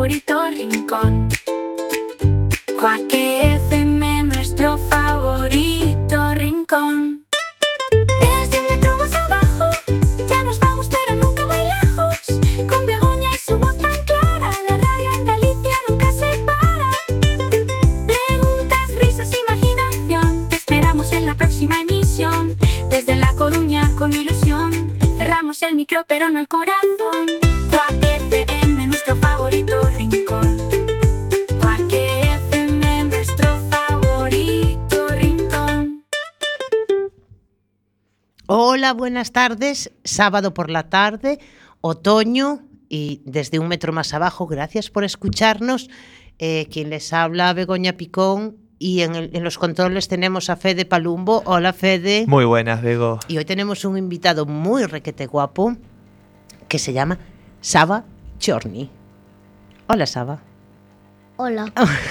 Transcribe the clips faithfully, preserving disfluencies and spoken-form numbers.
favorito rincón. Quack F M, nuestro favorito rincón. Desde el metro más abajo, ya nos vamos pero nunca muy lejos. Con Begoña y su voz tan clara, la radio en Galicia nunca se para. Preguntas, risas, imaginación, te esperamos en la próxima emisión. Desde La Coruña con ilusión, cerramos el micro pero no el corazón. Quack F M, nuestro favorito rincón. Quack F M, nuestro favorito rincón. Hola, buenas tardes. Sábado por la tarde, otoño y desde un metro más abajo. Gracias por escucharnos. Eh, quien les habla, Begoña Picón. Y en, el, en los controles tenemos a Fede Palumbo. Hola, Fede. Muy buenas, Bego. Y hoy tenemos un invitado muy requete guapo que se llama Saba Chorny. Hola, Saba. Hola.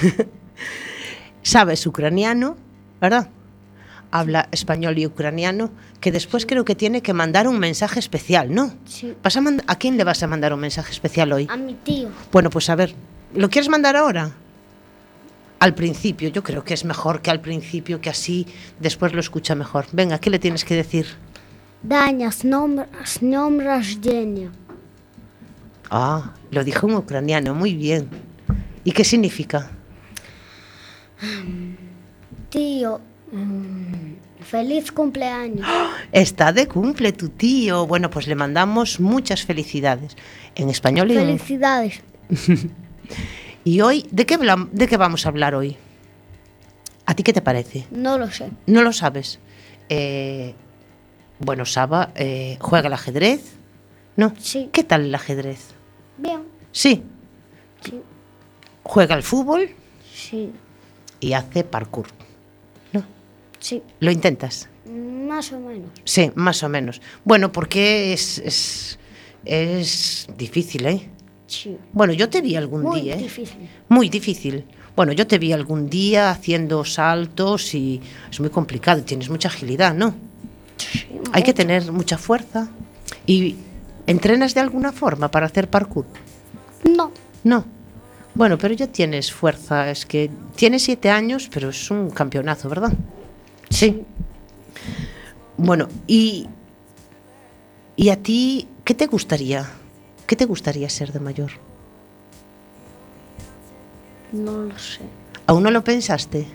Saba es ucraniano, ¿verdad? Habla español y ucraniano, que después creo que tiene que mandar un mensaje especial, ¿no? Sí. ¿Vas a, mand- ¿A quién le vas a mandar un mensaje especial hoy? A mi tío. Bueno, pues a ver, ¿lo quieres mandar ahora? Al principio, yo creo que es mejor que al principio, que así después lo escucha mejor. Venga, ¿qué le tienes que decir? Daña, с днем, с днем рождения. Ah, lo dijo en ucraniano, muy bien. ¿Y qué significa? Tío, mm, feliz cumpleaños. Está de cumple tu tío. Bueno, pues le mandamos muchas felicidades. En español y en... Felicidades. Y hoy, ¿de qué, hablam- ¿de qué vamos a hablar hoy? ¿A ti qué te parece? No lo sé. ¿No lo sabes? Eh, bueno, Saba eh, juega al ajedrez, ¿no? Sí. ¿Qué tal el ajedrez? Bien. Sí. Sí. Juega al fútbol Sí. y hace parkour, ¿no? Sí. ¿Lo intentas? Más o menos. Sí, más o menos. Bueno, porque es, es, es difícil, ¿eh? Sí. Bueno, yo te vi algún Muy día, ¿eh? difícil. Muy difícil. Bueno, yo te vi algún día haciendo saltos y es muy complicado. Tienes mucha agilidad, ¿no? Sí, Hay que mucho. tener mucha fuerza. ¿Y entrenas de alguna forma para hacer parkour? No. No. Bueno, pero ya tienes fuerza. Es que tienes siete años, pero es un campeonazo, ¿verdad? Sí. Bueno, y, y a ti, ¿qué te gustaría? ¿Qué te gustaría ser de mayor? No lo sé. ¿Aún no lo pensaste?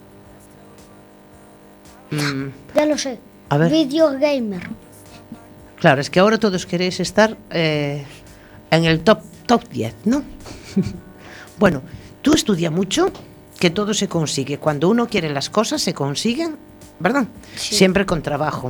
Mm, Ya lo sé. A ver. Video gamer. claro, es que ahora todos queréis estar eh, en el top, top diez, ¿no? Bueno, tú estudia mucho, que todo se consigue. Cuando uno quiere las cosas, se consiguen, ¿verdad? Sí. Siempre con trabajo.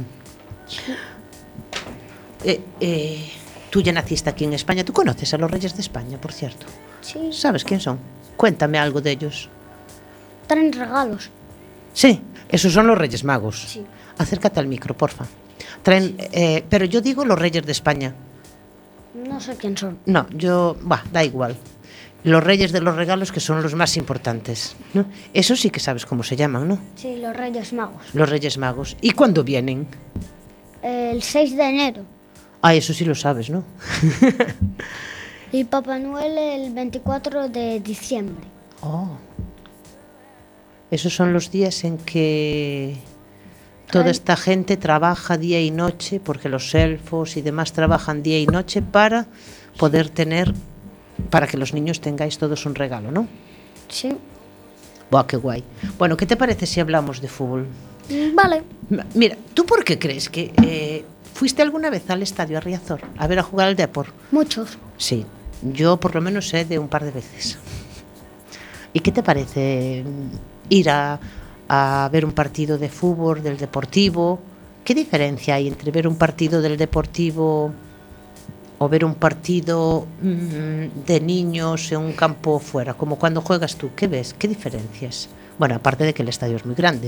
Eh, eh, tú ya naciste aquí en España. ¿Tú conoces a los Reyes de España, por cierto? Sí. ¿Sabes quién son? Cuéntame algo de ellos. Traen regalos. Sí, esos son los Reyes Magos. Sí. Acércate al micro, porfa. Traen, eh, pero yo digo los Reyes de España. No sé quién son. No, yo, va, da igual. Los Reyes de los regalos, que son los más importantes, ¿no? Eso sí que sabes cómo se llaman, ¿no? Sí, los Reyes Magos. Los Reyes Magos. ¿Y cuándo vienen? El seis de enero. Ah, eso sí lo sabes, ¿no? Y Papá Noel el veinticuatro de diciembre. Oh. Esos son los días en que toda Traen- esta gente trabaja día y noche, porque los elfos y demás trabajan día y noche para poder tener, para que los niños tengáis todos un regalo, ¿no? Sí. Buah, qué guay. Bueno, ¿qué te parece si hablamos de fútbol? Mm, Vale. M- Mira, ¿tú por qué crees que eh, fuiste alguna vez al estadio a Riazor a ver a jugar al Depor? Muchos. Sí, yo por lo menos sé de un par de veces. ¿Y qué te parece mm, ir a, a ver un partido de fútbol del Deportivo? ¿Qué diferencia hay entre ver un partido del Deportivo o ver un partido mm, de niños en un campo fuera? Como cuando juegas tú, ¿qué ves? ¿Qué diferencias? Bueno, aparte de que el estadio es muy grande.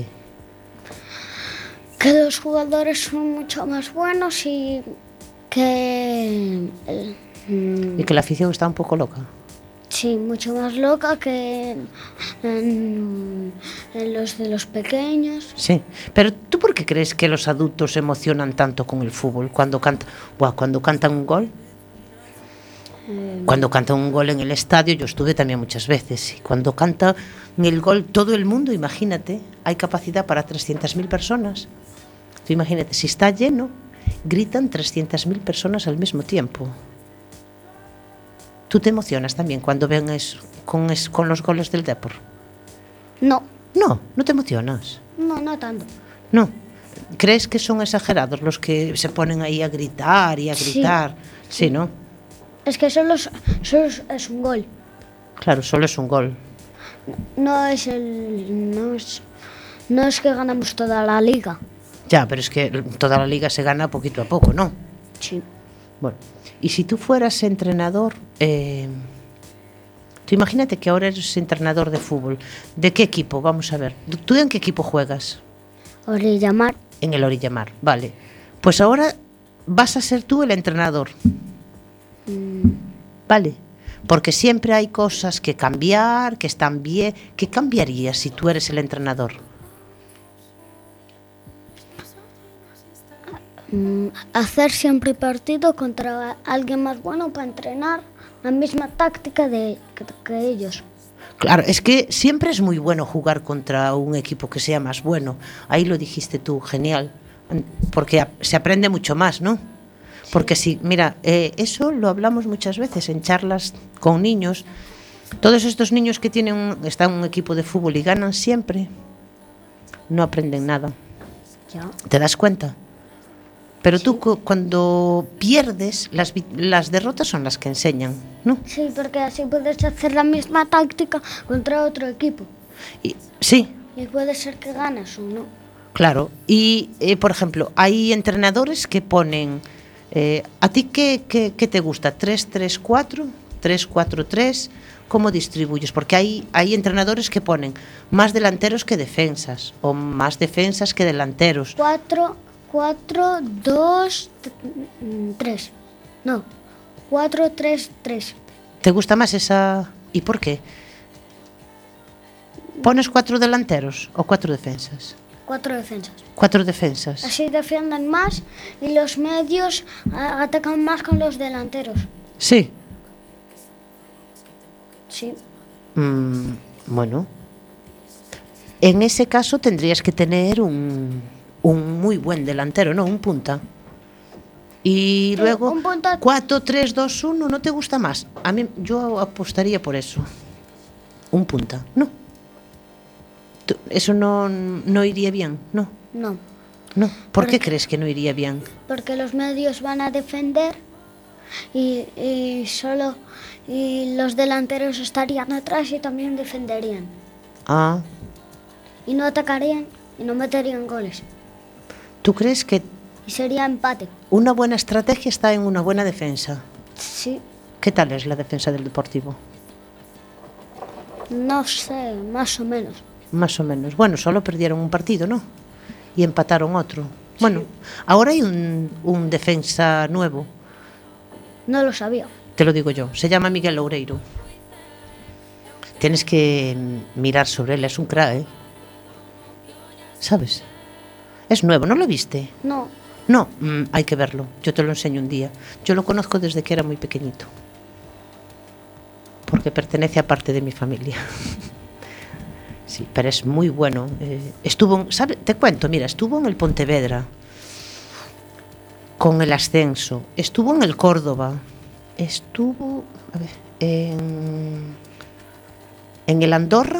Que los jugadores son mucho más buenos y que... eh, mm, Y que la afición está un poco loca. sí, mucho más loca que en, en los de los pequeños. Sí, pero ¿tú por qué crees que los adultos se emocionan tanto con el fútbol cuando, canta, buah, cuando cantan un gol? Eh, Cuando canta un gol en el estadio, yo estuve también muchas veces, y cuando canta el gol todo el mundo, imagínate, hay capacidad para trescientas mil personas. Tú imagínate, si está lleno, gritan trescientas mil personas al mismo tiempo. ¿Tú te emocionas también cuando ven eso, con, es, con los goles del Depor? no, No, no te emocionas. no, no tanto. No. ¿Crees que son exagerados los que se ponen ahí a gritar y a Sí. gritar? Sí, ¿no? Es que solo, es- solo es- es un gol. Claro, solo es un gol. No es el. No es, no es que ganamos toda la liga. Ya, pero es que toda la liga se gana poquito a poco, ¿no? Sí. Bueno, y si tú fueras entrenador, eh, tú imagínate que ahora eres entrenador de fútbol. ¿De qué equipo? Vamos a ver. ¿Tú en qué equipo juegas? Orilla Mar. En el Orillamar, vale. Pues ahora vas a ser tú el entrenador. Vale. Porque siempre hay cosas que cambiar, que están bien. ¿Qué cambiarías si tú eres el entrenador? Mm, hacer siempre partido contra alguien más bueno para entrenar la misma táctica de, que, que ellos. Claro, es que siempre es muy bueno jugar contra un equipo que sea más bueno. Ahí lo dijiste tú, genial. Porque ap- se aprende mucho más, ¿no? Porque si, mira, eh, eso lo hablamos muchas veces en charlas con niños. Todos estos niños que tienen un- están en un equipo de fútbol y ganan siempre, no aprenden nada. Ya. ¿Te das cuenta? Pero tú cu- cuando pierdes, las, vi- las derrotas son las que enseñan, ¿no? Sí, porque así puedes hacer la misma táctica contra otro equipo. Y, sí, Y puede ser que ganas o no. claro. Y, eh, por ejemplo, hay entrenadores que ponen... eh, ¿A ti qué, qué, qué te gusta? ¿tres tres cuatro? ¿tres cuatro tres? ¿Cómo distribuyes? Porque hay, hay entrenadores que ponen más delanteros que defensas, o más defensas que delanteros. Cuatro, cuatro, dos, tres. No, cuatro, tres, tres. ¿Te gusta más esa...? ¿Y por qué? ¿Pones cuatro delanteros o cuatro defensas? Cuatro defensas. Cuatro defensas. Así defienden más y los medios a- atacan más con los delanteros. Sí. Sí. Mm, bueno. En ese caso tendrías que tener un, un muy buen delantero, ¿no? Un punta. Y Sí, luego un punta- cuatro tres dos uno, ¿no te gusta más? A mí yo apostaría por eso. Un punta, ¿no? Tú- Eso no, no iría bien, ¿no? No, No. ¿Por qué Porque- crees que no iría bien? porque los medios van a defender y, y solo y los delanteros estarían atrás y también defenderían. Ah, Y no atacarían y no meterían goles. ¿tú crees que Y sería empate. una buena estrategia está en una buena defensa? Sí, ¿Qué tal es la defensa del Deportivo? no sé, más o menos. Más o menos. Bueno, solo perdieron un partido, ¿no? Y empataron otro. Bueno, ahora hay un, un defensa nuevo, No lo sabía. te lo digo yo. Se llama Miguel Loureiro. Tienes que mm, mirar sobre él, es un crack, ¿eh? ¿Sabes? Es nuevo, ¿no lo viste? No, No, mm, hay que verlo. Yo te lo enseño un día. Yo lo conozco desde que era muy pequeñito. Porque pertenece a parte de mi familia. Sí, pero es muy bueno. Eh, estuvo, en- ¿sabe? Te cuento, mira, estuvo en el Pontevedra con el ascenso. Estuvo en el Córdoba. Estuvo, a ver, en, en el Andorra.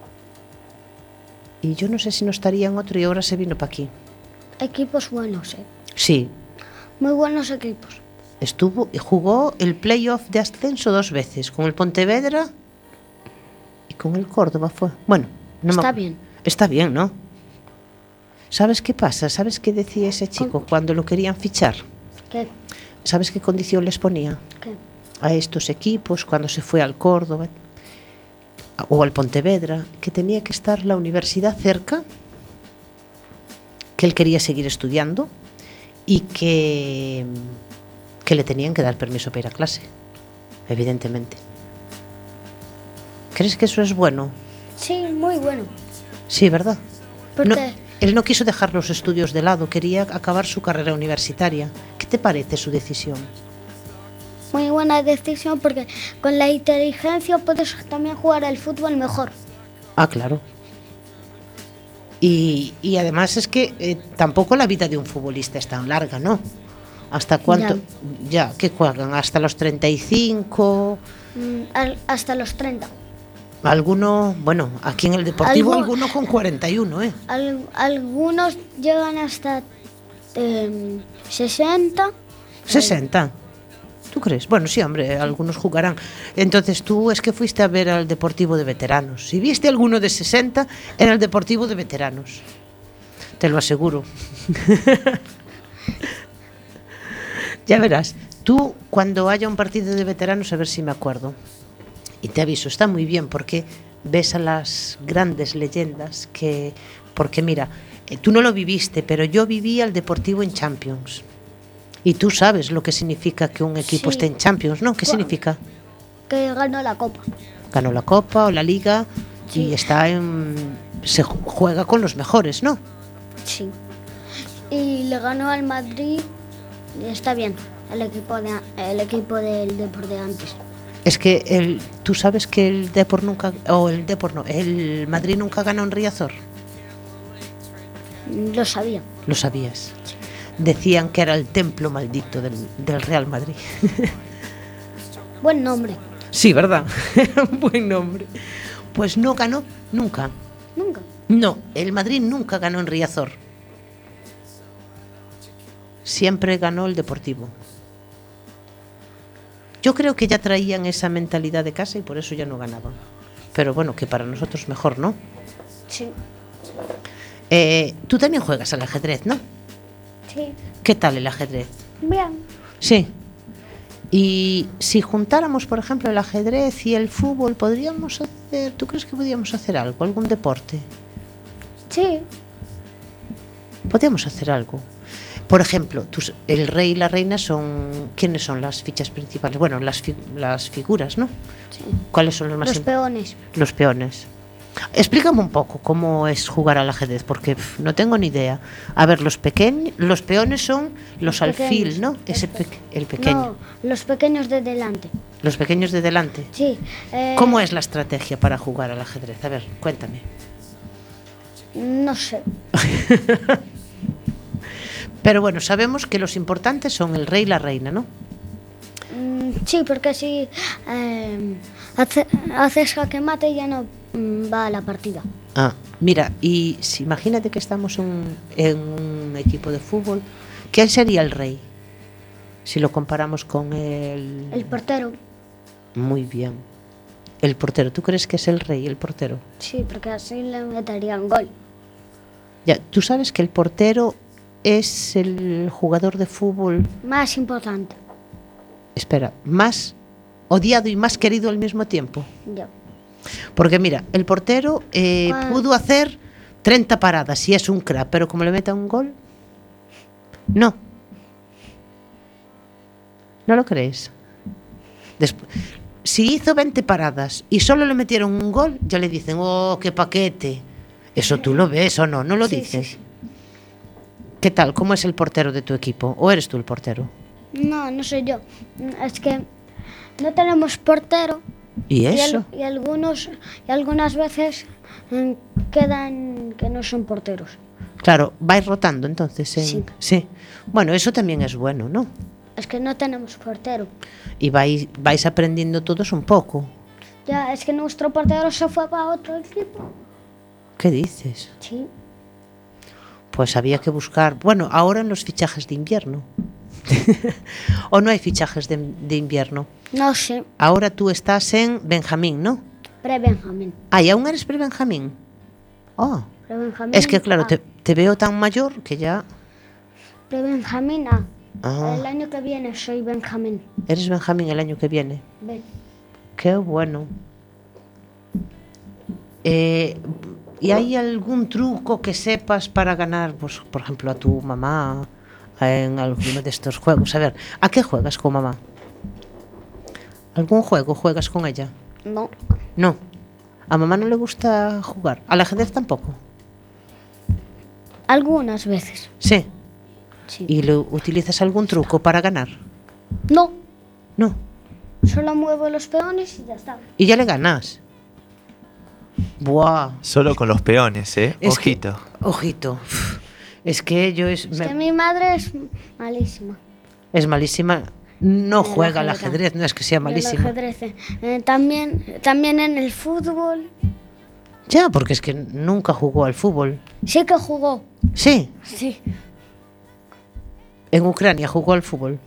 Y yo no sé si no estaría en otro y ahora se vino para aquí. equipos buenos, eh. Sí, Muy buenos equipos. estuvo y jugó el playoff de ascenso dos veces, con el Pontevedra y con el Córdoba fue. Bueno, no me Está acu- bien. Está bien, ¿no? ¿Sabes qué pasa? ¿Sabes qué decía ese chico cuando lo querían fichar? ¿Qué? ¿Sabes qué condición les ponía ¿Qué? a estos equipos cuando se fue al Córdoba o al Pontevedra? Que tenía que estar la universidad cerca, que él quería seguir estudiando y que, que le tenían que dar permiso para ir a clase, evidentemente. ¿Crees que eso es bueno? Sí, muy bueno. Sí, ¿verdad? ¿Por No, qué? él no quiso dejar los estudios de lado, quería acabar su carrera universitaria. ¿Qué te parece su decisión? muy buena decisión porque con la inteligencia puedes también jugar al fútbol mejor. Ah, claro. Y, y además es que eh, tampoco la vida de un futbolista es tan larga, ¿no? ¿Hasta cuánto? Ya, ¿qué juegan? ¿Hasta los treinta y cinco? Mm, al- hasta los treinta. Alguno, bueno, aquí en el Deportivo Algo- alguno con cuarenta y uno, ¿eh? Al- algunos llegan hasta em, sesenta. sesenta. ¿Tú crees? Bueno, sí, hombre, algunos jugarán. Entonces tú es que fuiste a ver al Deportivo de veteranos. Si viste alguno de sesenta, era el Deportivo de veteranos. Te lo aseguro. Ya verás. Tú, cuando haya un partido de veteranos, a ver si me acuerdo. Y te aviso, está muy bien porque ves a las grandes leyendas que... Porque mira, eh, tú no lo viviste, pero yo viví al Deportivo en Champions. Y tú sabes lo que significa que un equipo Sí. esté en Champions, ¿no? ¿Qué Bueno. significa? Que ganó la copa. Ganó la Copa o la Liga y Sí. está en... Se ju- juega con los mejores, ¿no? Sí. Y le ganó al Madrid. Y está bien. El equipo de el equipo del Depor de antes. Es que el, tú sabes que el Depor nunca... O el Depor no, el Madrid nunca ganó en Riazor. Lo sabía. Lo sabías. Decían que era el templo maldito del, del Real Madrid. Buen nombre. Sí, ¿verdad? Era un buen nombre. Pues no ganó nunca. Nunca. No, el Madrid nunca ganó en Riazor. Siempre ganó el Deportivo. Yo creo que ya traían esa mentalidad de casa y por eso ya no ganaban. Pero bueno, que para nosotros mejor, ¿no? Sí. Eh, tú también juegas al ajedrez, ¿no? Sí. ¿Qué tal el ajedrez? Bien. Sí. Y si juntáramos, por ejemplo, el ajedrez y el fútbol, ¿podríamos hacer, tú crees que podríamos hacer algo, algún deporte? Sí. Podríamos hacer algo. Por ejemplo, tus- el rey y la reina son... ¿Quiénes son las fichas principales? Bueno, las, fi- las figuras, ¿no? Sí. ¿Cuáles son los más Los im- peones. Los peones. Explícame un poco cómo es jugar al ajedrez, porque pf, no tengo ni idea. A ver, los pequeños, los peones son los, Los alfil, pequeños. ¿no? Ese pe- el pequeño. No, los pequeños de delante. Los pequeños de delante. Sí. eh, ¿Cómo es la estrategia para jugar al ajedrez? A ver, cuéntame. No sé. Pero bueno, sabemos que los importantes son el rey y la reina, ¿no? Mm, sí, porque si eh, hace- haces jaque mate ya no mm, va a la partida. Ah, mira, y si, imagínate que estamos en, en un equipo de fútbol, ¿quién sería el rey? Si lo comparamos con el... El portero. Muy bien. El portero, ¿tú crees que es el rey, el portero? Sí, porque así le meterían gol. Ya, tú sabes que el portero es el jugador de fútbol, Más importante. espera, más odiado y más querido al mismo tiempo. Ya. Porque mira, el portero eh, Ah. pudo hacer treinta paradas y es un crack, pero como le meta un gol, no. ¿No lo crees? Despu- si hizo veinte paradas y solo le metieron un gol, ya le dicen, oh, qué paquete. Eso tú lo ves o no, no lo Sí, dices. sí, sí. ¿Qué tal? ¿Cómo es el portero de tu equipo? ¿O eres tú el portero? No, no soy yo. Es que no tenemos portero. ¿Y Y, al- eso? y algunos y algunas veces mm, quedan que no son porteros. Claro, vais rotando entonces. En... Sí. sí. Bueno, eso también es bueno, ¿no? Es que no tenemos portero. Y vais, vais aprendiendo todos un poco. Ya, es que nuestro portero se fue para otro equipo. ¿Qué dices? Sí. Pues había que buscar, bueno, ahora en los fichajes de invierno. ¿O no hay fichajes de, de invierno? No sé. Ahora tú estás en Benjamín, ¿no? Pre-Benjamín. Ah, ¿y aún eres pre-Benjamín? Oh, Pre-Benjamín. es que claro, A. te, te veo tan mayor que ya... Pre-Benjamín A. Ah. El año que viene soy Benjamín. Eres Benjamín el año que viene. Ve. Qué bueno. Eh, ¿Y hay algún truco que sepas para ganar, pues, por ejemplo, a tu mamá en alguno de estos juegos? A ver, ¿a qué juegas con mamá? ¿Algún juego juegas con ella? No. No. ¿A mamá no le gusta jugar? ¿Al ajedrez tampoco? Algunas veces. Sí. Sí. ¿Y le utilizas algún truco para ganar? No. No. Solo muevo los peones y ya está. Y ya le ganas. Buah. Solo con los peones, ¿eh? Es Ojito. que- ojito. Es que yo es, Es me- que mi madre es malísima. es malísima. No En el juega al ajedrez. ajedrez, no es que sea En el malísima. ajedrez, eh, también, también en el fútbol. Ya, porque es que nunca jugó al fútbol. Sí que jugó. Sí, Sí. en Ucrania jugó al fútbol.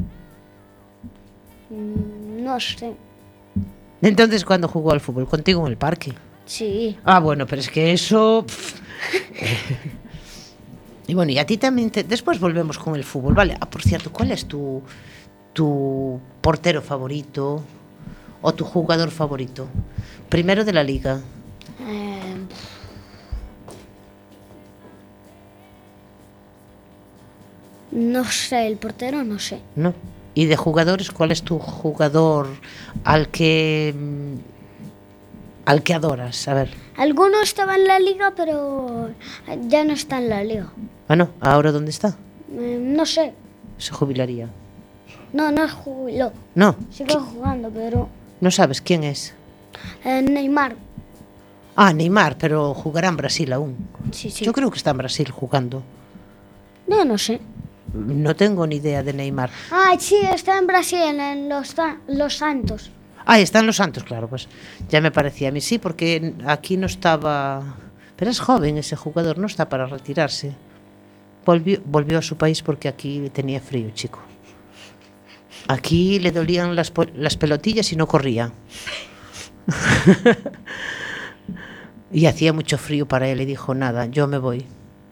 Mm, No sé. Entonces, ¿cuándo jugó al fútbol? Contigo en el parque. Sí. Ah, bueno, pero es que eso... pff. Y bueno, y a ti también... te- Después volvemos con el fútbol, ¿vale? Ah, por cierto, ¿cuál es tu, tu portero favorito o tu jugador favorito? Primero de la liga. Eh, no sé, el portero no sé. ¿No? Y de jugadores, ¿cuál es tu jugador al que mm, al que adoras? A ver. Alguno estaba en la liga, pero ya no está en la liga. Ah, no, ¿ahora dónde está? Eh, no sé. Se jubilaría. No, no jubiló. No, Sigue jugando, pero... no sabes quién es. eh, Neymar. Ah, Neymar, pero jugará en Brasil aún. Sí, sí. Yo creo que está en Brasil jugando. No, no sé. No tengo ni idea de Neymar. Ah, sí, está en Brasil, en los, Sa- los Santos. Ah, está en Los Santos, claro, pues ya me parecía a mí sí, porque aquí no estaba... Pero es joven ese jugador, no está para retirarse. Volvió, volvió a su país porque aquí tenía frío, chico. Aquí le dolían las, po- las pelotillas y no corría. Y hacía mucho frío para él y dijo, nada, yo me voy.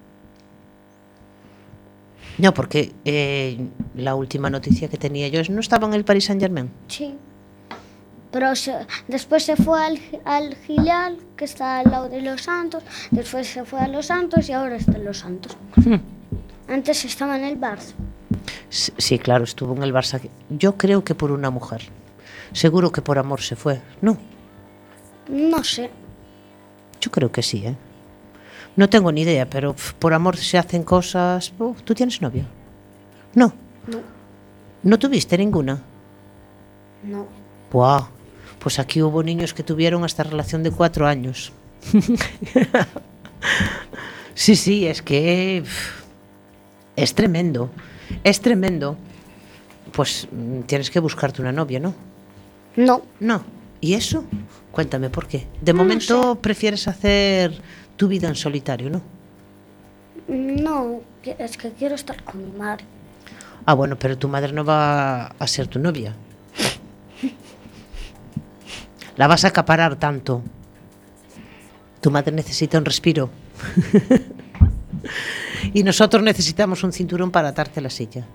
No, porque eh, la última noticia que tenía yo es no estaba en el Paris Saint-Germain. Sí. Pero se- después se fue al, al Gilial, que está al lado de los Santos. Después se fue a los Santos y ahora está en los Santos. Antes estaba en el Barça. S- Sí, claro, estuvo en el Barça. Yo creo que por una mujer. Seguro que por amor se fue. No, No sé. yo creo que sí, ¿eh? No tengo ni idea, pero pf, por amor se hacen cosas... Uf, ¿tú tienes novia? No. No. ¿No tuviste ninguna? No. Buah, pues aquí hubo niños que tuvieron hasta relación de cuatro años. Sí, sí, es que... pf, es tremendo. Es tremendo. Pues mm, tienes que buscarte una novia, ¿no? No. No. ¿Y eso? Cuéntame por qué. De No momento prefieres hacer tu vida en solitario, ¿no? No. que- Es que quiero estar con mi madre. Ah, bueno, pero tu madre no va a ser tu novia. La vas a acaparar tanto. Tu madre necesita un respiro. Y nosotros necesitamos un cinturón para atarte a la silla.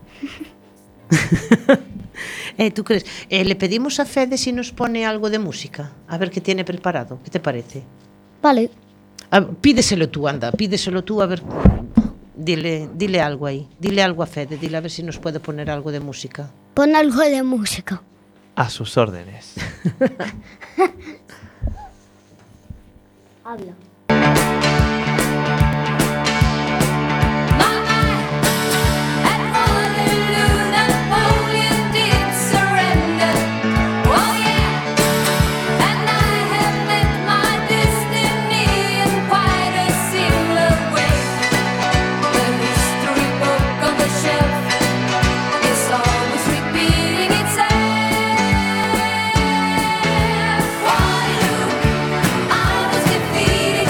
Eh, ¿Tú crees? Eh, le pedimos a Fede si nos pone algo de música. A ver qué tiene preparado. ¿Qué te parece? Vale. A- pídeselo tú, anda. Pídeselo tú, a ver. Dile, dile algo ahí. Dile algo a Fede. Dile a ver si nos puede poner algo de música. Pon algo de música. A sus órdenes. Habla. Defeated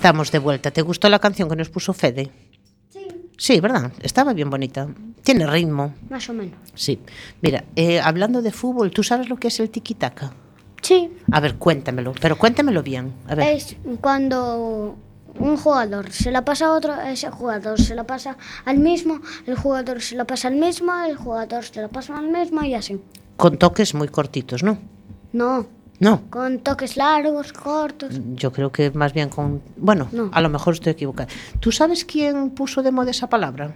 estamos de vuelta. ¿Te gustó la canción que nos puso Fede? Sí. Sí, ¿verdad? Estaba bien bonita. Tiene ritmo. Más o menos. Sí. Mira, eh, hablando de fútbol, ¿tú sabes lo que es el tiki-taka? Sí. A ver, cuéntamelo, pero cuéntamelo bien. A ver. Es cuando un jugador se la pasa a otro, ese jugador se la pasa al mismo, el jugador se la pasa al mismo, el jugador se la pasa al mismo y así. Con toques muy cortitos, ¿no? No, No. con toques largos, cortos. Yo creo que más bien con... Bueno, No. a lo mejor estoy equivocada. ¿Tú sabes quién puso de moda esa palabra?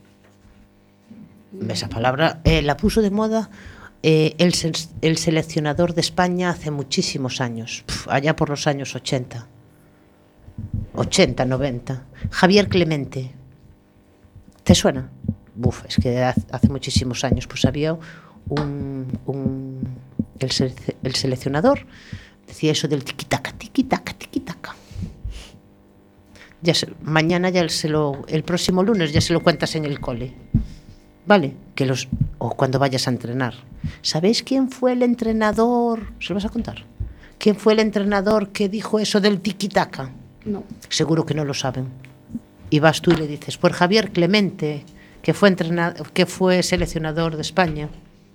Esa palabra eh, la puso de moda eh, el, se- el seleccionador de España hace muchísimos años, pf, allá por los años ochenta. ochenta, noventa. Javier Clemente. ¿Te suena? Buf, es que hace, hace muchísimos años pues había un... un el, sele- el seleccionador decía eso del tiquitaca, tiquitaca, tiquitaca. Ya se, mañana ya se lo, el próximo lunes ya se lo cuentas en el cole, ¿vale? Que los, o cuando vayas a entrenar. ¿Sabéis quién fue el entrenador? ¿Se lo vas a contar? ¿Quién fue el entrenador que dijo eso del tiquitaca? No. Seguro que no lo saben. Y vas tú y le dices, pues Javier Clemente, que fue entrenador, que fue seleccionador de España.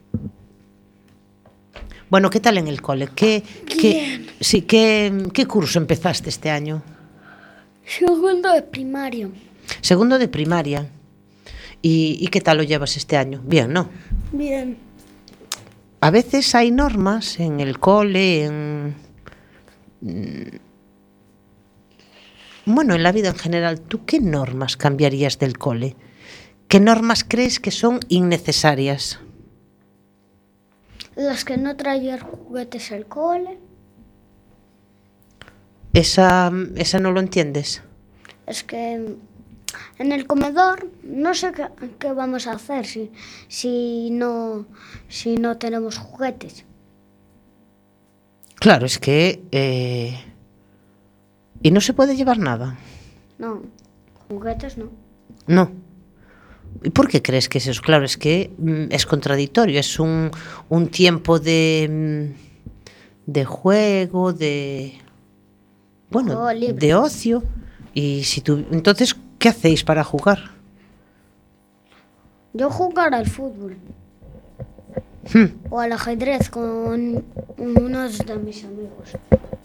Bueno, ¿qué tal en el cole? ¿Qué, qué, sí, qué, ¿Qué curso empezaste este año? Segundo de primario. Segundo de primaria. ¿Y, y qué tal lo llevas este año? Bien, ¿no? Bien. A veces hay normas en el cole, en... mm, Bueno, en la vida en general. ¿Tú qué normas cambiarías del cole? ¿Qué normas crees que son innecesarias? Las que no traían juguetes al cole. Esa, esa no lo entiendes. Es que en el comedor no sé qué, qué vamos a hacer si, si, no, si no tenemos juguetes. Claro, es que... eh, ¿Y no se puede llevar nada? No, juguetes no. No. ¿Y por qué crees que es eso? Claro, es que mm, es contradictorio. Es un, un tiempo de, mm, de juego, de... Bueno, Juego libre. de ocio. Y si tú... Entonces, ¿qué hacéis para jugar? Yo jugar al fútbol Hmm. o al ajedrez con unos de mis amigos.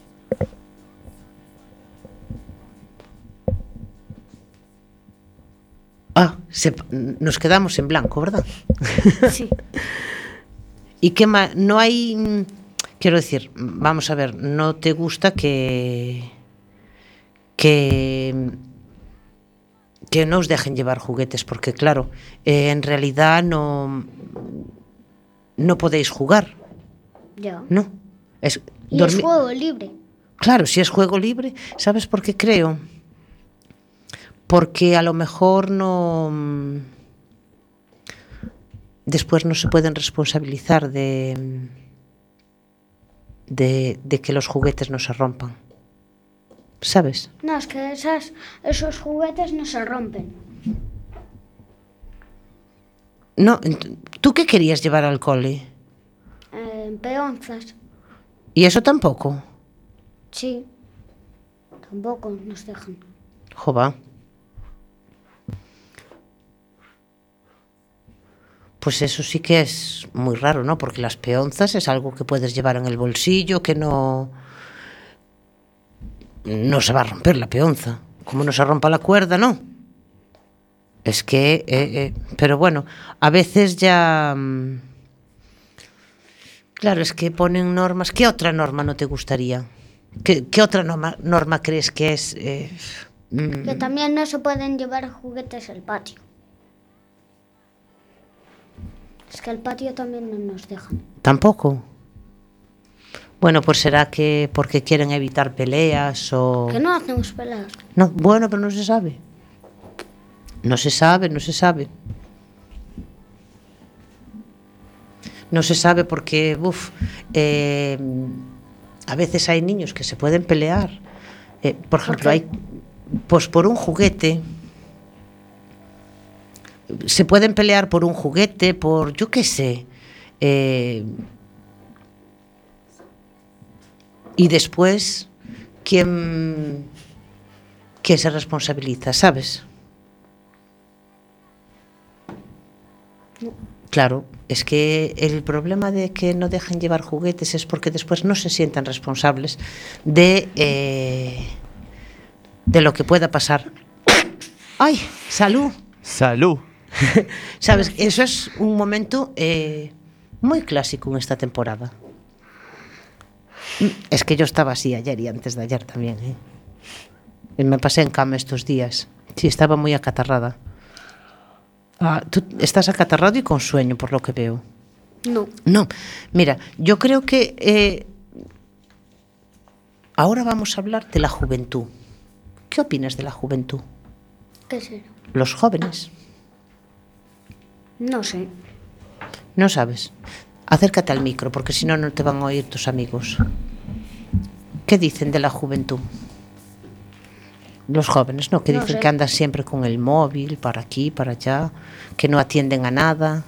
Ah, se- nos quedamos en blanco, ¿verdad? Sí. ¿Y qué más? No hay... mm, Quiero decir, vamos a ver, ¿no te gusta que... que... que no os dejen llevar juguetes? Porque claro, eh, en realidad no... no podéis jugar, Ya. ¿no? Es, Y es dormi- juego libre. Claro, si es juego libre, ¿sabes por qué creo? Porque a lo mejor no... mm, después no se pueden responsabilizar de, de, de que los juguetes no se rompan. ¿Sabes? No, es que esas, esos juguetes no se rompen. No, ent- ¿tú qué querías llevar al cole? Eh, peonzas, ¿Y eso tampoco? sí. Tampoco nos dejan. Jova. Pues eso sí que es muy raro, ¿no? Porque las peonzas es algo que puedes llevar en el bolsillo, que no... no se va a romper la peonza. Como no se rompa la cuerda, ¿no? Es que... eh, eh, pero bueno, a veces ya... mm, Claro, es que ponen normas... ¿Qué otra norma no te gustaría? ¿Qué, qué otra norma, norma crees que es... eh, mm, Que también no se pueden llevar juguetes al patio. Es que al patio también no nos dejan. ¿Tampoco? Bueno, pues será que porque quieren evitar peleas o... Que no hacemos peleas. No, bueno, pero no se sabe. No se sabe, no se sabe. No se sabe porque, uf, eh, a veces hay niños que se pueden pelear. Eh, por ejemplo, qué? hay, pues por un juguete. Se pueden pelear por un juguete, por, yo qué sé. Eh, y después, ¿quién, que se responsabiliza, ¿sabes? Claro, es que el problema de que no dejan llevar juguetes es porque después no se sientan responsables de, eh, de lo que pueda pasar. ¡Ay! ¡Salud! Salud. ¿Sabes? Eso es un momento eh, muy clásico en esta temporada. Es que yo estaba así ayer y antes de ayer también, ¿eh? Me pasé en cama estos días. Sí, estaba muy acatarrada. Ah, tú estás acatarrado y con sueño, por lo que veo. No. No, mira, yo creo que eh, ahora vamos a hablar de la juventud. ¿Qué opinas de la juventud? ¿Qué será? Los jóvenes. No sé. No sabes. Acércate al micro, porque si no, no te van a oír tus amigos. ¿Qué dicen de la juventud? Los jóvenes, ¿no? Que No dicen sé. que andan siempre con el móvil, para aquí, para allá, que no atienden a nada.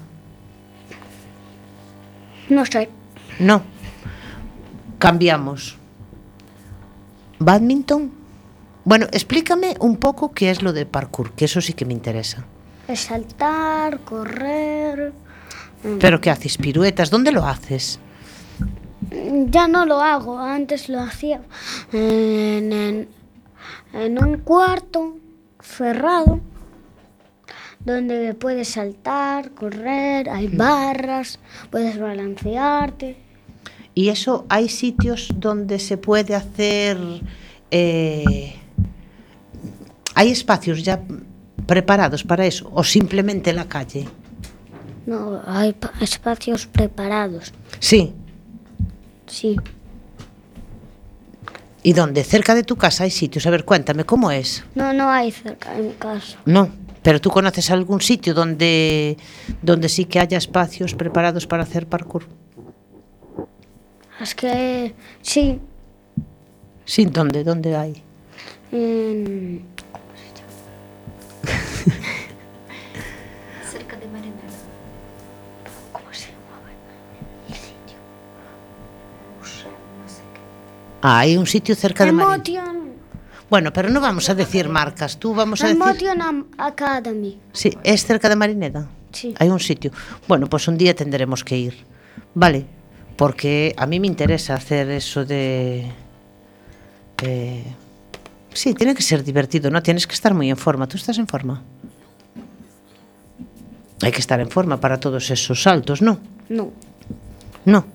No sé. No. Cambiamos. ¿Badminton? Bueno, explícame un poco qué es lo de parkour, que eso sí que me interesa. Es saltar, correr. mm, ¿Pero qué haces? ¿Piruetas? ¿Dónde lo haces? Ya no lo hago. Antes lo hacía en, en, en un cuarto cerrado donde puedes saltar, correr, hay barras, puedes balancearte. ¿Y eso hay sitios donde se puede hacer... eh, ¿hay espacios ya preparados para eso? ¿O simplemente la calle? No, hay pa- espacios preparados. Sí. Sí. ¿Y dónde? ¿Cerca de tu casa hay sitios? A ver, cuéntame, ¿cómo es? No, no hay cerca de mi casa. No, pero ¿tú conoces algún sitio donde, donde sí que haya espacios preparados para hacer parkour? Es que sí. Sí, ¿dónde? ¿Dónde hay? En, Cerca de Marinela. ¿cómo se llama el sitio? No sé qué. Ah, hay un sitio cerca de Marín. Emotion, Bueno, pero no vamos a decir marcas, tú vamos a decir... Emotion Am- Academy. Sí, es cerca de Marineda. Sí. Hay un sitio. Bueno, pues un día tendremos que ir. Vale, porque a mí me interesa hacer eso de... eh, sí, tiene que ser divertido, ¿no? Tienes que estar muy en forma. ¿Tú estás en forma? Hay que estar en forma para todos esos saltos, ¿no? No. No.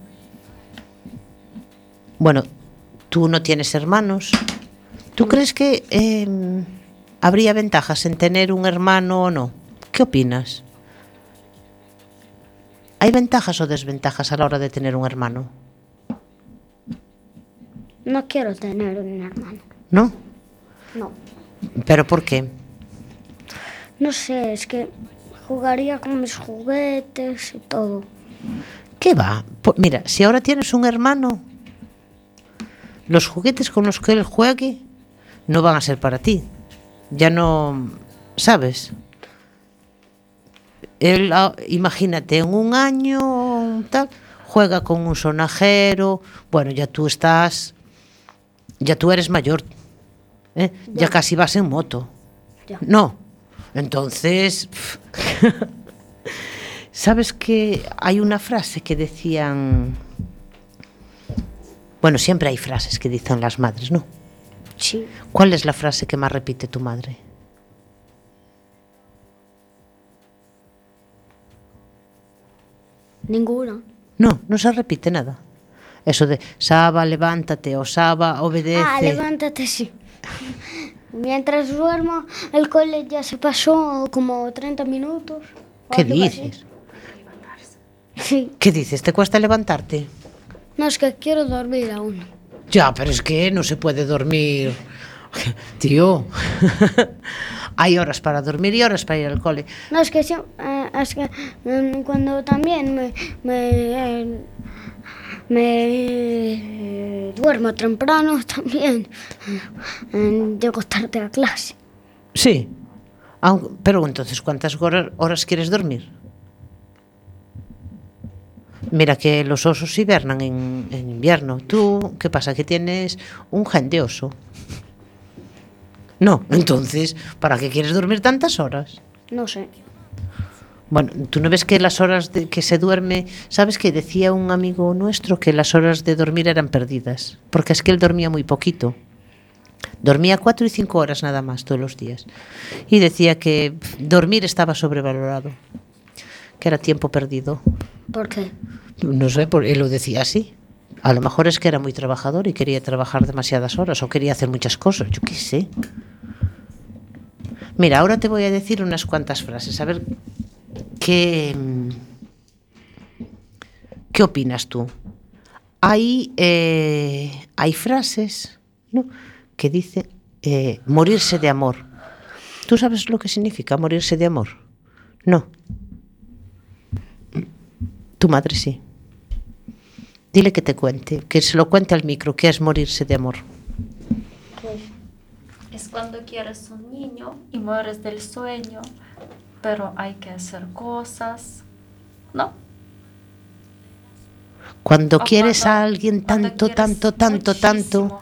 Bueno, tú no tienes hermanos. ¿Tú crees que eh, habría ventajas en tener un hermano o no? ¿Qué opinas? ¿Hay ventajas o desventajas a la hora de tener un hermano? No quiero tener un hermano. ¿No? No. ¿Pero por qué? No sé, es que jugaría con mis juguetes y todo. ¿Qué va? Pues mira, si ahora tienes un hermano, los juguetes con los que él juegue no van a ser para ti. Ya no... ¿Sabes? Él, ah, imagínate, en un año tal, juega con un sonajero. Bueno, ya tú estás... Ya tú eres mayor. ¿eh? Ya. Ya. Casi vas en moto. Ya. No. Entonces... ¿Sabes que hay una frase que decían... Bueno, siempre hay frases que dicen las madres, ¿no? Sí. ¿Cuál es la frase que más repite tu madre? Ninguna. No, no se repite nada. Eso de Saba, levántate, o Saba, obedece. Ah, levántate, sí. Mientras duermo, el cole ya se pasó como treinta minutos. o ¿Qué algo así. dices? Sí. ¿Qué dices? ¿Te cuesta levantarte? No, es que quiero dormir aún. Ya, pero es que no se puede dormir. Tío, hay horas para dormir y horas para ir al cole. No, es que, sí, eh, es que mm, cuando también me, me, eh, me eh, duermo temprano, también eh, llego tarde a clase. Sí. Aun- pero entonces, ¿cuántas hor- horas quieres dormir? Mira que los osos hibernan en, en invierno. ¿Tú qué pasa? Que tienes un gen de oso. No, entonces, ¿para qué quieres dormir tantas horas? No sé. Bueno, tú no ves que las horas de que se duerme, ¿sabes qué? Decía un amigo nuestro que las horas de dormir eran perdidas, porque es que él dormía muy poquito. Dormía cuatro y cinco horas nada más todos los días. Y decía que pf, dormir estaba sobrevalorado, que era tiempo perdido. ¿Por qué? No sé, por- él lo decía así. A lo mejor es que era muy trabajador y quería trabajar demasiadas horas o quería hacer muchas cosas, yo qué sé. Mira, ahora te voy a decir unas cuantas frases, a ver qué, mm, qué opinas tú. Hay, eh, hay frases, ¿no?, que dicen eh, morirse de amor. ¿Tú sabes lo que significa morirse de amor? No. Tu madre sí. Dile que te cuente, que se lo cuente al micro, que es morirse de amor. Es cuando quieres un niño y mueres del sueño, pero hay que hacer cosas, ¿no? Cuando O quieres cuando- a alguien cuando tanto, quieres tanto, tanto, tanto. muchísimo.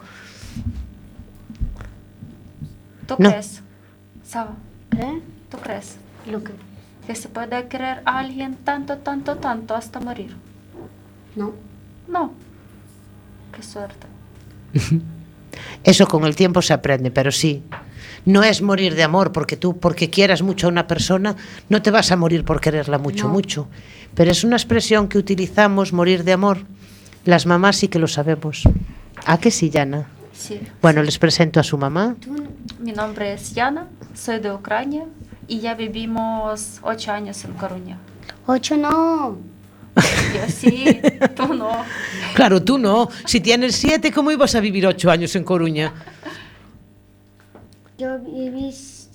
¿Tú No. crees, Saba? ¿Qué? ¿Tú crees Lo que... que se puede querer a alguien tanto, tanto, tanto hasta morir? No. No. Qué suerte. Eso con el tiempo se aprende, pero sí. No es morir de amor, porque tú, porque quieras mucho a una persona, no te vas a morir por quererla mucho, No. mucho. Pero es una expresión que utilizamos, morir de amor. Las mamás sí que lo sabemos. ¿A qué sí, Yana? Sí. Bueno, les presento a su mamá. Mi nombre es Yana, soy de Ucrania y ya vivimos ocho años en Coruña. Ocho no. Yo sí, tú no. Claro, tú no. Si tienes siete, ¿cómo ibas a vivir ocho años en Coruña? Yo viví s-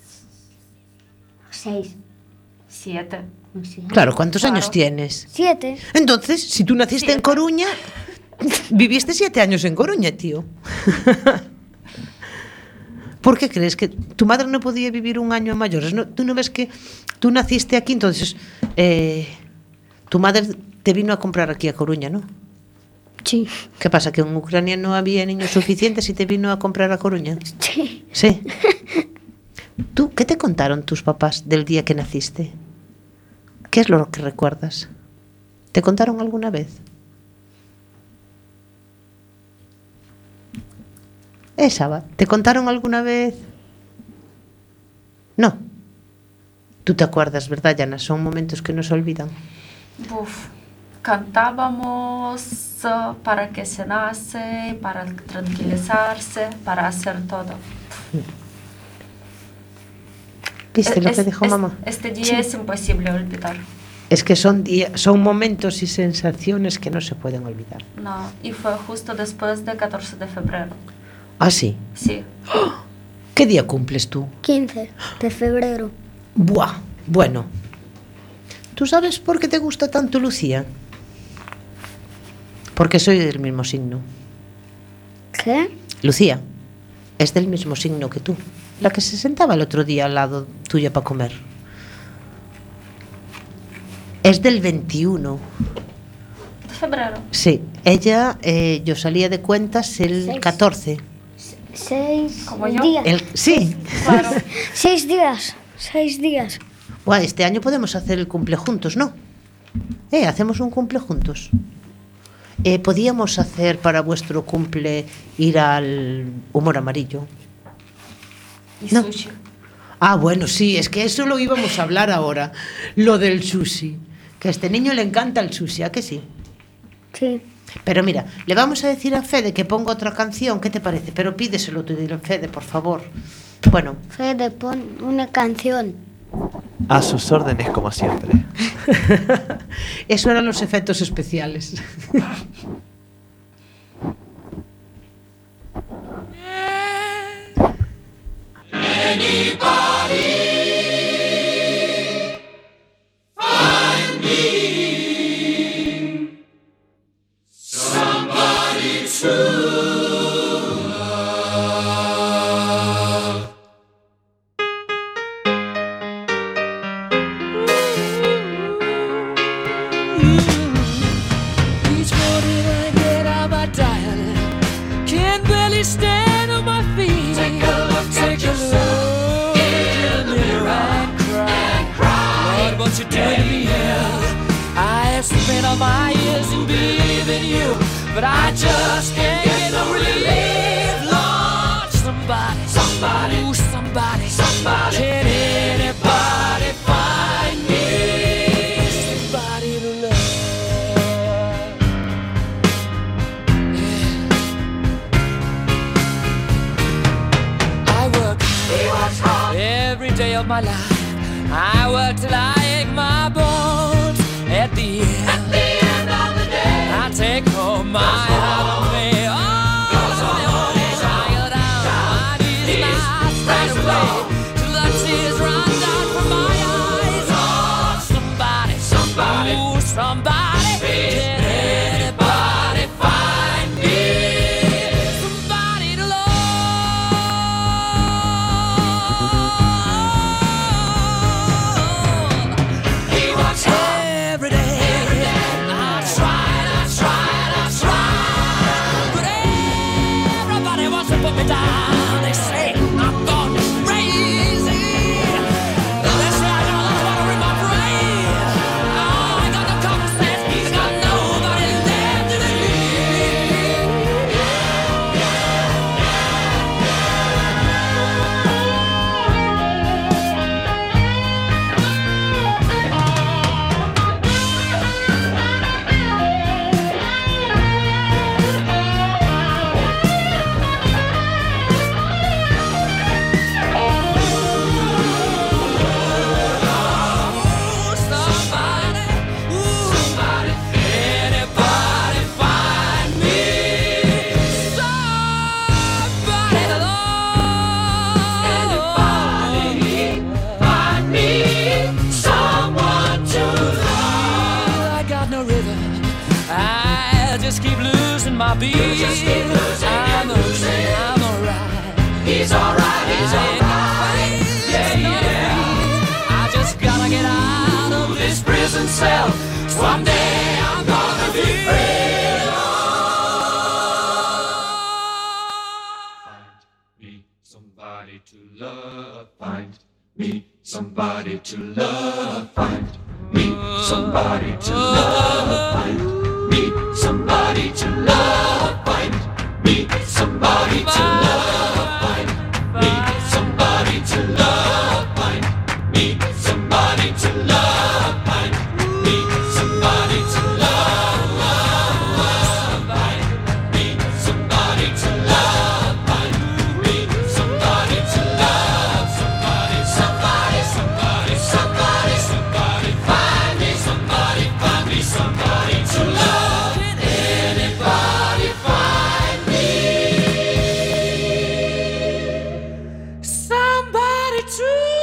seis. Siete. No sé. Claro, ¿cuántos Claro. años tienes? Siete. Entonces, si tú naciste en Siete. Coruña, viviste siete años en Coruña, tío. ¿Por qué crees que tu madre no podía vivir un año en Mayores? ¿No? ¿Tú no ves que tú naciste aquí? Entonces, eh, tu madre te vino a comprar aquí a Coruña, ¿no? Sí. ¿Qué pasa? ¿Que en Ucrania no había niños suficientes y te vino a comprar a Coruña? Sí. Sí. ¿Tú qué te contaron tus papás del día que naciste? ¿Qué es lo que recuerdas? ¿Te contaron alguna vez? Esa va. ¿Te contaron alguna vez? No. Tú te acuerdas, ¿verdad, Yana? Son momentos que no se olvidan. Uf, cantábamos uh, para que se nace, para tranquilizarse, para hacer todo. ¿Viste lo Es- que dijo es- mamá? Este día es imposible olvidar. Es que son, día- son momentos y sensaciones que no se pueden olvidar. No, y fue justo después del catorce de febrero. ¿Ah, sí? Sí. ¿Qué día cumples tú? quince de febrero. Buah, bueno. ¿Tú sabes por qué te gusta tanto Lucía? Porque soy del mismo signo. ¿Qué? Lucía es del mismo signo que tú. La que se sentaba el otro día al lado tuya para comer. Es del veintiuno. De febrero. Sí, ella, eh, yo salía de cuentas el Seis. catorce. Seis ¿Como yo? días. El, sí. Claro. Seis días. Seis días. Buah, este año podemos hacer el cumple juntos, ¿no? Eh, hacemos un cumple juntos. Eh, podíamos hacer para vuestro cumple ir al Humor Amarillo. Y No. sushi. Ah, bueno, sí, es que eso lo íbamos a hablar ahora, lo del sushi. Que a este niño le encanta el sushi, ¿a que sí? Sí. Pero mira, le vamos a decir a Fede que ponga otra canción, ¿qué te parece? Pero pídeselo tú, dile, Fede, por favor. Bueno, Fede, pon una canción. A sus órdenes como siempre. eso eran los efectos especiales. Each morning I I've spent all my years in believing you, but I just can't get no relief. Lord, somebody, somebody, ooh, somebody, somebody. Can anybody find me somebody to love? Every day of my life, I work till I ache my bones. At the end, At the end of the day, I take home my heart of me. Oh, I go down, my knees now straight away, till the tears run down from my eyes. Oh, somebody, somebody, ooh, somebody, can anybody find me somebody to love? Every day, every day, I tried, I tried, I tried, but everybody wants to put me down. They say I'm gone crazy. They say I got a lot of water in my brain. Oh, I got no common sense. I got nobody left to my beat. Just keep losing and losing. I'm alright. He's alright. He's alright. Yeah, yeah. I just gotta get out of this prison cell. Someday I'm gonna be free. Find me somebody to love. Find me somebody to love. Find me somebody to love. Find me somebody to love. Find me somebody to love. Find me somebody to love. Find me somebody to love. Find me somebody to love. Find me somebody to love. Find me somebody to love. Somebody, somebody, somebody, somebody, somebody. Find me somebody. Find me somebody to love. Can anybody find me somebody to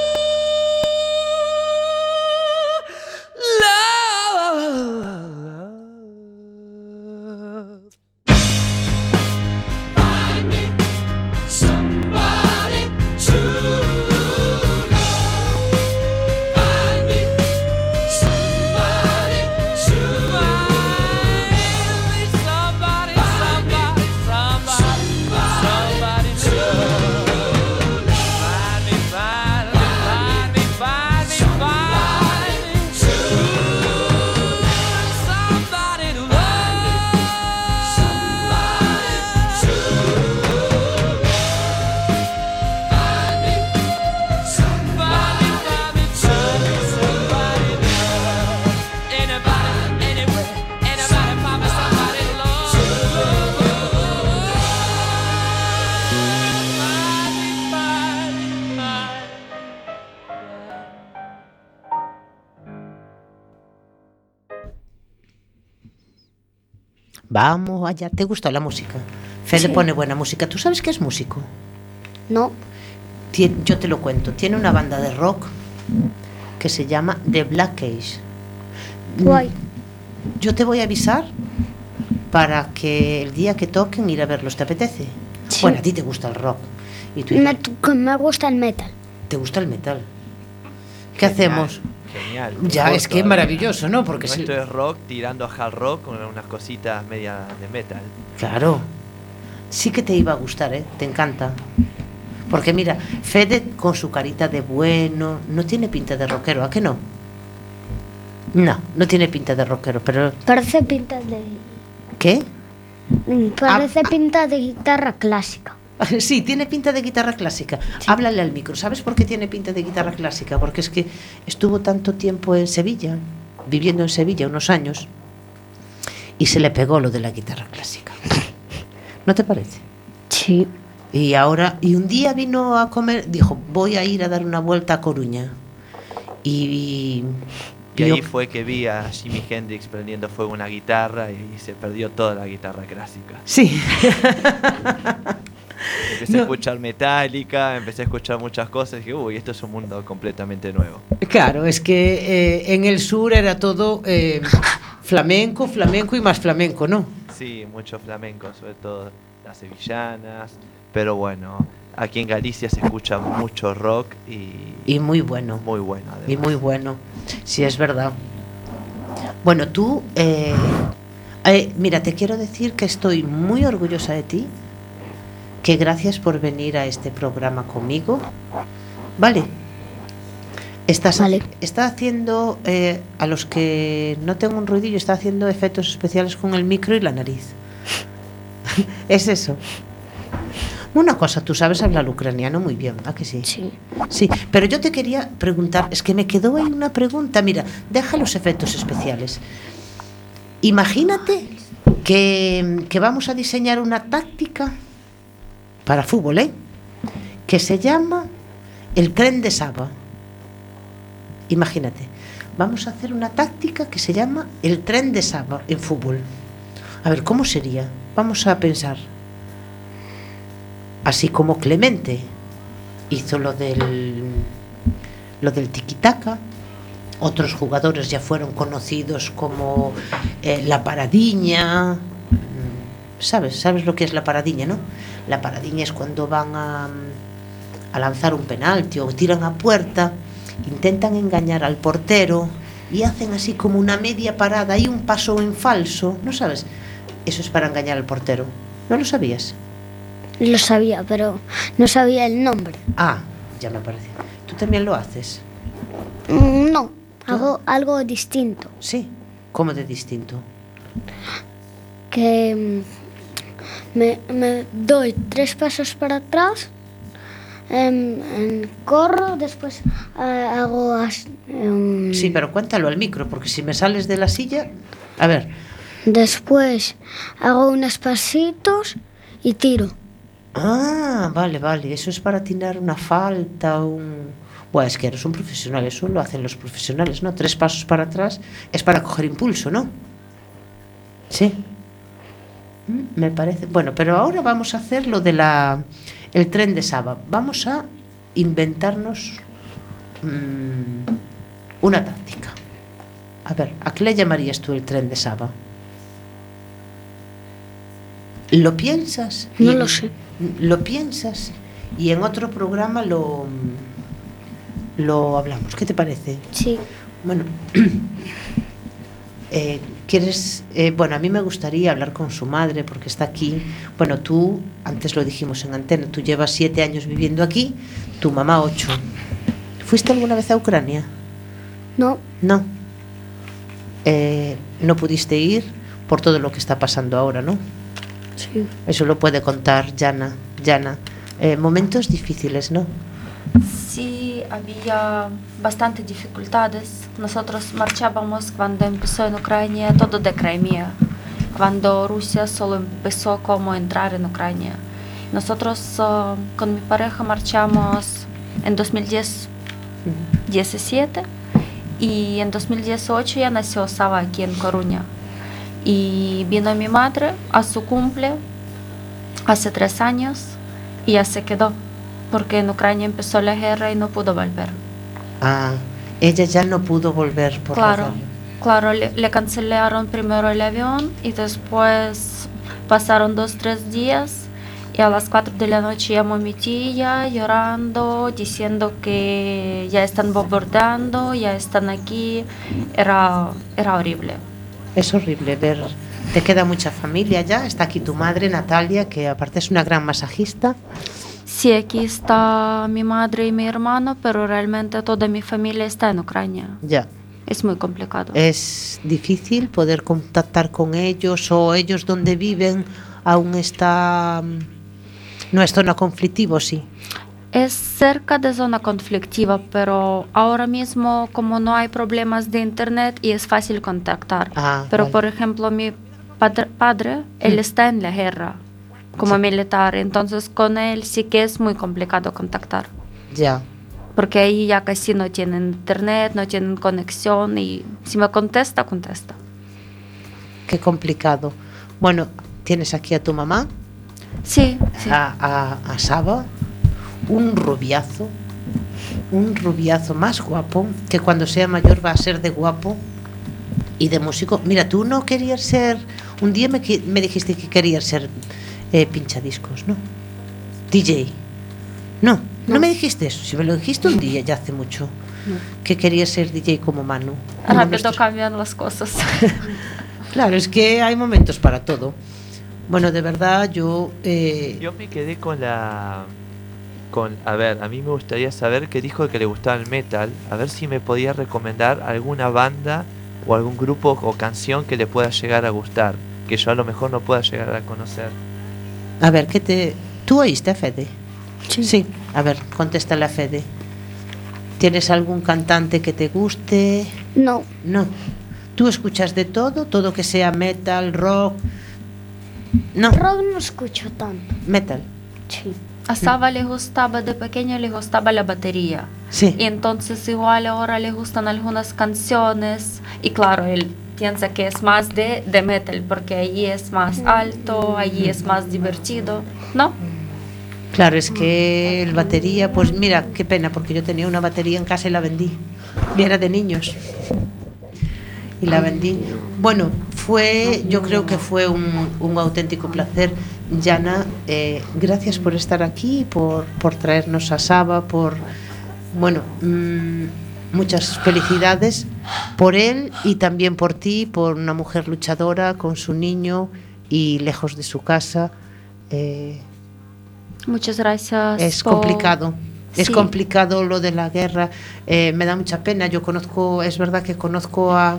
love? Find me somebody to love. Find me somebody to Somebody, somebody, somebody, somebody, somebody to love. Find me, find me, find me, find me, find me somebody to love. Somebody, find me, find me, somebody to love. Anybody, anywhere, anybody, find me somebody to love. Find me, find me, find me. Vamos allá. ¿Te gusta la música? Fede Sí. pone buena música. ¿Tú sabes que es músico? No, Tien- yo te lo cuento. Tiene una banda de rock que se llama The Black Keys. guay. Yo te voy a avisar para que el día que toquen ir a verlos. ¿Te apetece? Sí. Bueno, a ti te gusta el rock. Y tú Me, me gusta el metal. te gusta el metal. ¿Qué hacemos? Genial. Ya, Mejor es que es todavía. maravilloso, ¿no? Porque si- Nuestro es rock tirando a hard rock con unas cositas media de metal. Claro. Sí que te iba a gustar, ¿eh? Te encanta. Porque mira, Fede con su carita de bueno, no tiene pinta de rockero, ¿a qué no? No, no tiene pinta de rockero, pero Parece pinta de... ¿qué? mm, Parece pinta de guitarra clásica. Sí, tiene pinta de guitarra clásica. Háblale al micro. ¿Sabes por qué tiene pinta de guitarra clásica? Porque es que estuvo tanto tiempo en Sevilla, viviendo en Sevilla unos años, y se le pegó lo de la guitarra clásica. ¿No te parece? Sí. Y ahora, y un día vino a comer, dijo, voy a ir a dar una vuelta a Coruña. Y, Y ahí yo- fue que vi a Jimi Hendrix prendiendo fuego una guitarra y se perdió toda la guitarra clásica. Sí. Empecé No. a escuchar Metallica, empecé a escuchar muchas cosas y dije, uy, esto es un mundo completamente nuevo. Claro, es que eh, en el sur era todo eh, flamenco, flamenco y más flamenco, ¿no? Sí, mucho flamenco, sobre todo las sevillanas, pero bueno, aquí en Galicia se escucha mucho rock y, Y muy bueno. muy bueno además. Y muy bueno, sí, es verdad. Bueno, tú, eh, eh, mira, te quiero decir que estoy muy orgullosa de ti, que gracias por venir a este programa conmigo. Vale. Estás, Vale. está haciendo, eh, a los que no tengo un ruidillo, está haciendo efectos especiales con el micro y la nariz. Es eso. Una cosa, tú sabes hablar ucraniano muy bien, ¿a que sí? Sí. Sí, pero yo te quería preguntar, es que me quedó ahí una pregunta, mira, deja los efectos especiales. Imagínate que, que vamos a diseñar una táctica para fútbol, ¿eh? Que se llama el tren de Saba. Imagínate, vamos a hacer una táctica que se llama el tren de Saba en fútbol. A ver, ¿cómo sería? Vamos a pensar. Así como Clemente hizo lo del lo del tiki-taka, otros jugadores ya fueron conocidos como eh, la paradiña. ¿Sabes? ¿Sabes lo que es la paradiña, no? La paradiña es cuando van a, a lanzar un penalti o tiran a puerta, intentan engañar al portero y hacen así como una media parada y un paso en falso, ¿no sabes? Eso es para engañar al portero. ¿No lo sabías? Lo sabía, pero no sabía el nombre. Ah, ya me parece. ¿Tú también lo haces? Mm, No, hago algo distinto. Sí. ¿Cómo de distinto? Que mm, me, me doy tres pasos para atrás, em, em, corro, después eh, hago... as- em, Sí, pero cuéntalo al micro, porque si me sales de la silla... A ver, Después hago unos pasitos y tiro. ah, vale, vale, eso es para atinar una falta, un... Bueno, es que eres un profesional, eso lo hacen los profesionales, ¿no? Tres pasos para atrás es para coger impulso, ¿no? Sí. Mm, Me parece... Bueno, pero ahora vamos a hacer lo de la... el tren de Saba. Vamos a inventarnos mm, una táctica. A ver, ¿a qué le llamarías tú el tren de Saba? ¿Lo piensas? No Y- lo sé. Lo piensas y en otro programa lo, lo hablamos. ¿Qué te parece? Sí. Bueno, eh, ¿quieres? eh, bueno, a mí me gustaría hablar con su madre porque está aquí. Bueno, tú, antes lo dijimos en antena, tú llevas siete años viviendo aquí, tu mamá ocho. ¿Fuiste alguna vez a Ucrania? No, No. Eh, no pudiste ir por todo lo que está pasando ahora, ¿no? sí. Eso lo puede contar Jana. Jana, eh, momentos difíciles, ¿no? Sí, había bastantes dificultades. Nosotros marchábamos cuando empezó en Ucrania todo de Crimea, cuando Rusia solo empezó como a entrar en Ucrania. Nosotros uh, con mi pareja marchamos en dos mil diecisiete y en dos mil dieciocho ya nació Saba aquí en Coruña. Y vino mi madre a su cumple hace tres años y ya se quedó, porque en Ucrania empezó la guerra y no pudo volver. Ah, ella ya no pudo volver por la Claro, guerra. claro, le, le cancelaron primero el avión y después pasaron dos, tres días y a las cuatro de la noche llamó mi tía llorando, diciendo que ya están bombardeando, ya están aquí. Era, era horrible. Es horrible ver. Te queda mucha familia ya. Está aquí tu madre, Natalia, que aparte es una gran masajista. Sí, aquí está mi madre y mi hermano, pero realmente toda mi familia está en Ucrania. Ya. Es muy complicado. Es difícil poder contactar con ellos, o ellos donde viven aún está, no es zona conflictiva, sí. Es cerca de zona conflictiva, pero ahora mismo como no hay problemas de internet y es fácil contactar. Ah, pero vale. por ejemplo mi padre, padre él Mm. está en la guerra como militar, entonces con él sí que es muy complicado contactar. Ya. Porque ahí ya casi no tienen internet, no tienen conexión y si me contesta, contesta. Qué complicado. Bueno, tienes aquí a tu mamá, Sí, sí. a, a, a Saba, un rubiazo, un rubiazo más guapo, que cuando sea mayor va a ser de guapo y de músico. Mira, tú no querías ser, un día me, qui- me dijiste que querías ser eh, pinchadiscos, ¿no? D J. No, no, No. me dijiste eso, si me lo dijiste un día, ya hace mucho, que querías ser D J como Manu. como Rápido nuestros- cambian las cosas. Claro, es que hay momentos para todo. Bueno, de verdad, yo... eh, Yo me quedé con la... Con, a ver, a mí me gustaría saber que dijo que le gustaba el metal. A ver si me podía recomendar alguna banda o algún grupo o canción que le pueda llegar a gustar. Que yo a lo mejor no pueda llegar a conocer. A ver, ¿qué te... ¿Tú oíste a Fede? Sí. Sí. A ver, contéstale a Fede. ¿Tienes algún cantante que te guste? No, No. ¿Tú escuchas de todo? ¿Todo que sea metal, rock? No, rock no escucho tanto. metal. Sí. A Saba le gustaba de pequeño, le gustaba la batería. Sí. Y entonces igual ahora le gustan algunas canciones. Y claro, él piensa que es más de, de metal porque allí es más alto, allí es más divertido, ¿no? Claro, es que el batería, pues mira, qué pena, porque yo tenía una batería en casa y la vendí. Y era de niños. Y la vendí. Bueno, fue, yo creo que fue un, un auténtico placer. Yana, eh, gracias por estar aquí, por, por traernos a Saba, por, bueno, mmm, muchas felicidades por él y también por ti, por una mujer luchadora con su niño y lejos de su casa. Eh, Muchas gracias. es por- complicado. Es Sí. complicado lo de la guerra. Eh, me da mucha pena. Yo conozco, es verdad que conozco a,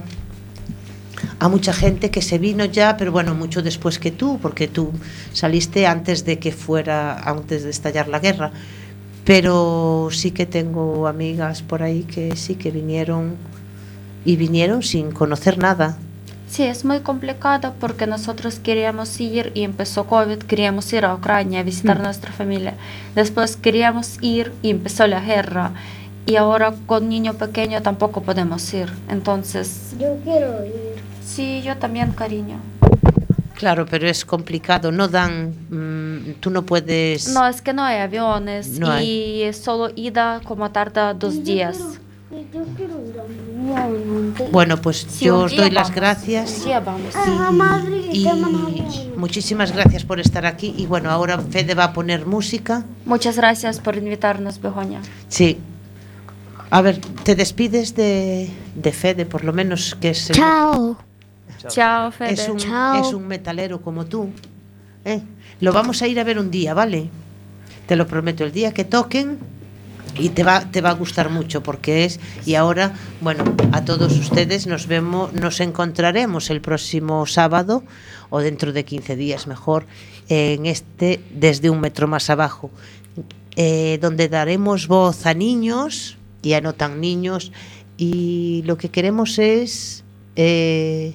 a mucha gente que se vino ya, pero bueno, mucho después que tú, porque tú saliste antes de que fuera, antes de estallar la guerra. Pero sí que tengo amigas por ahí que sí que vinieron y vinieron sin conocer nada. Sí, es muy complicado porque nosotros queríamos ir y empezó COVID, queríamos ir a Ucrania a visitar a Mm. nuestra familia. Después queríamos ir y empezó la guerra. Y ahora con niño pequeño tampoco podemos ir. Entonces, Yo quiero ir. sí, yo también, cariño. Claro, pero es complicado. No dan, mm, tú no puedes. No, es que no hay aviones No y es solo ida como tarda dos días. Yo quiero ir a un monte. Bueno, pues Sí, yo un os día doy las vamos, gracias. un día vamos. Ah, Madrid, Y, te mando y un- muchísimas gracias por estar aquí. Y bueno, ahora Fede va a poner música. Muchas gracias por invitarnos, Begoña. Sí. A ver, te despides de, de Fede, por lo menos, que es, el- Chao. Chao, Fede. es, un, Chao. es un metalero como tú. ¿eh? Lo vamos a ir a ver un día, ¿vale? Te lo prometo, el día que toquen. Y te va, te va a gustar mucho porque es, y ahora, bueno, a todos ustedes nos vemos, nos encontraremos el próximo sábado, o dentro de quince días mejor, en este Desde un metro más abajo, eh, donde daremos voz a niños y a no tan niños, y lo que queremos es eh,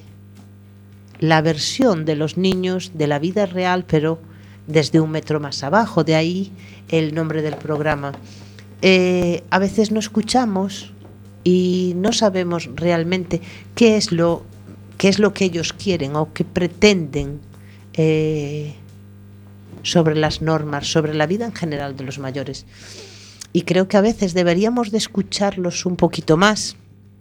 la versión de los niños de la vida real, pero desde un metro más abajo, de ahí el nombre del programa. Eh, a veces no escuchamos y no sabemos realmente qué es lo, qué es lo que ellos quieren o que pretenden eh, sobre las normas, sobre la vida en general de los mayores. Y creo que a veces deberíamos de escucharlos un poquito más,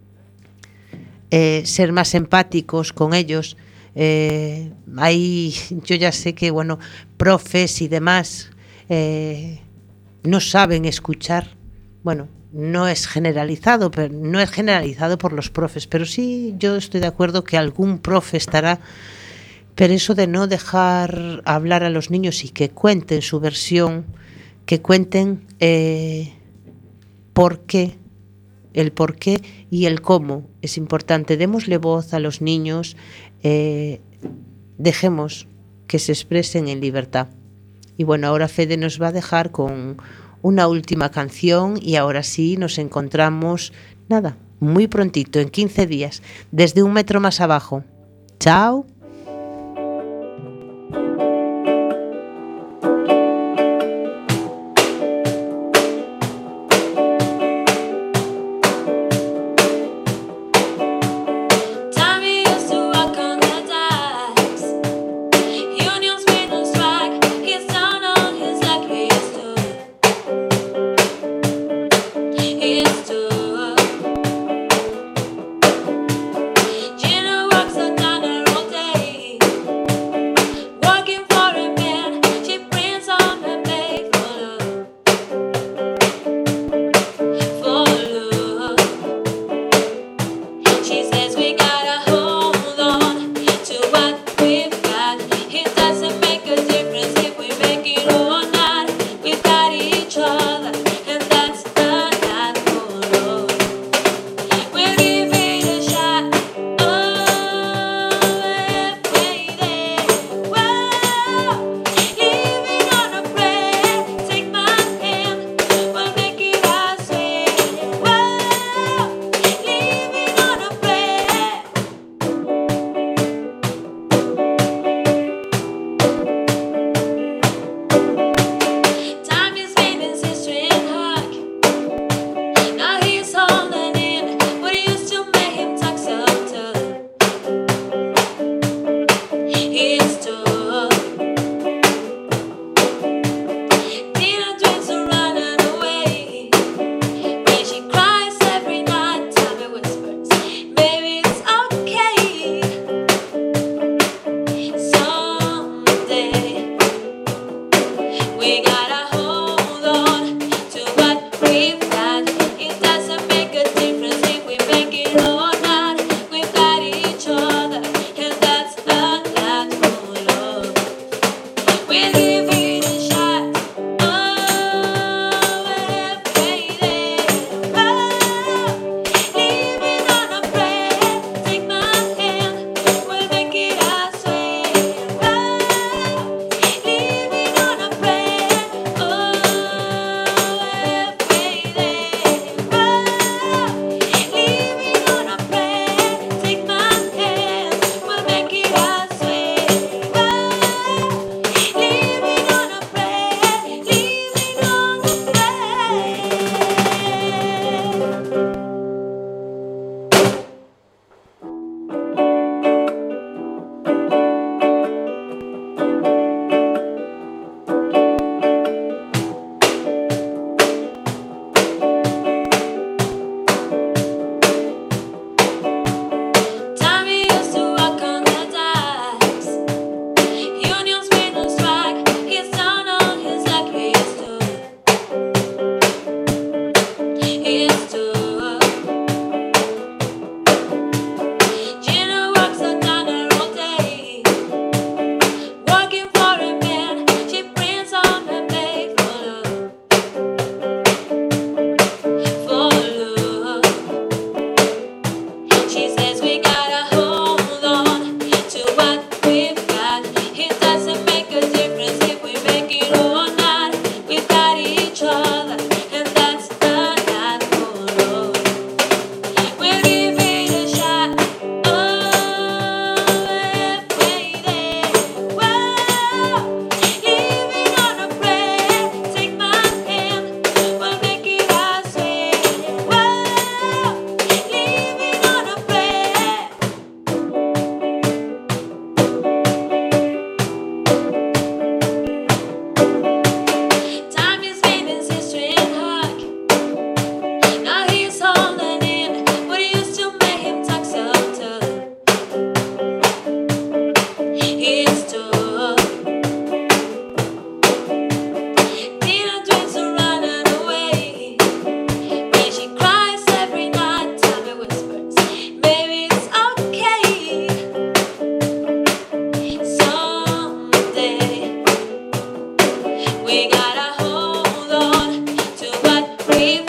eh, ser más empáticos con ellos. Eh, hay, yo ya sé que, bueno, profes y demás eh, no saben escuchar. Bueno, no es generalizado, pero no es generalizado por los profes, pero sí yo estoy de acuerdo que algún profe estará. Pero eso de no dejar hablar a los niños y que cuenten su versión, que cuenten eh, por qué el por qué y el cómo es importante. Démosle voz a los niños, eh, dejemos que se expresen en libertad. Y bueno, ahora Fede nos va a dejar con una última canción y ahora sí nos encontramos, nada, muy prontito, en quince días, desde un metro más abajo. Chao.